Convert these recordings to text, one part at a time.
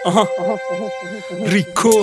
ریکو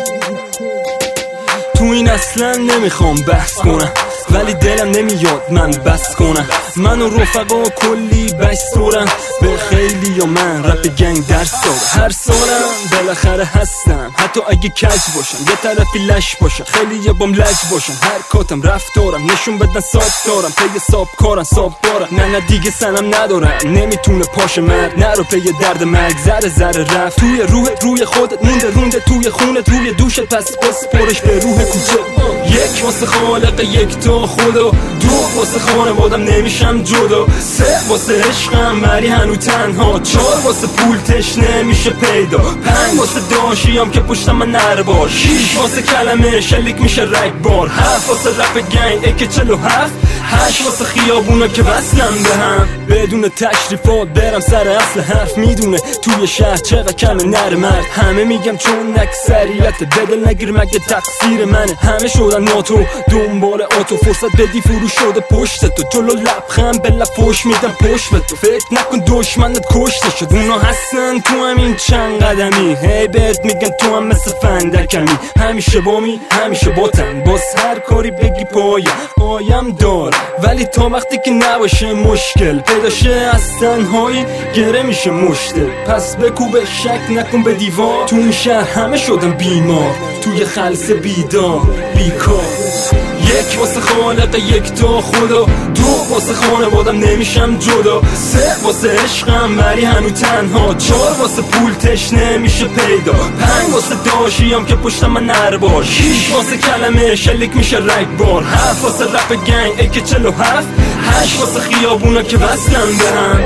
تو این اصلا نمیخوام بحث کنم، ولی دلم نمیاد من بس کنم. من و رفقا کلی بستورم به خیلی یا من رپ گنگ درس دارم. هر سالم بالاخره هستم، حتی اگه کج باشم یه طرفی لش باشم، خیلی یه بام لج باشم. هر کاتم رفتارم نشون بدن ساب دارم، پی ساب کارم ساب بارم. نه دیگه سنم ندارم نمیتونه پاش مرد، نرو پی درد مرگ ذره ذره رفت توی روی خودت مونده توی خونت روی دوشت، پس بسپرش به روح کوچه. یک واسه خالق یک تا خدا، دو واسه خانوادم نمیشم جدا، سه واسه عشقم ولی هنو تنها، چهار واسه پول تشنه میشه پیدا، پنج واسه داشیم که پشتم من نره بار، شیش واسه کلمه شلیک میشه رگبار، هفت واسه رپ گنگ اکه 47، هشت واسه خیابونا که وصلم به هم. بدون تشریفات برم سر اصل حرف، میدونه توی شهر چقدر کمه نر مرد. همه میگم چون اکثریت بدل نگیر مگه تقصیر منه، همه شدن ناتو دنبال آتو، فرصت بدی فرو شده پشت تو، جلو لبخند به لب پشت میدم پشت به تو. فکر نکن دشمنت کشته شد، اونا هستن تو همین چند قدمی، هی بهت میگن تو هم مثل فندکمی، همیشه بامی همیشه باتن، باز هر کاری بگی پایم دار، ولی تا وقتی که نباشه مشکل پیداشه از تنهایی گره میشه مشته. پس بکوب شک نکن به دیوار، تو این شهر همه شدن بیمار، توی خلص بیدار بیکار. یک واسه خالق یک تا خدا، دو واسه خانوادم نمیشم جدا، سه واسه عشقم ولی هنو تنها، چهار واسه پول تشنه میشه پیدا، پنج واسه داشیم که پشتم من نره بار، شیش واسه کلمه شلیک میشه رگبار، هفت واسه رپ گنگ اکه 47، هشت واسه خیابونا که وصلم به هم.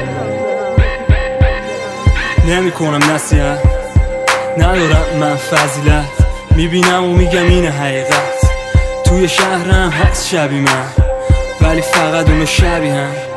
نمی کنم نصیحت، ندارم من فضیلت، میبینم و میگم اینه حقیقت. توی شهرم هست شبی من، ولی فقط اونو شبیه هم.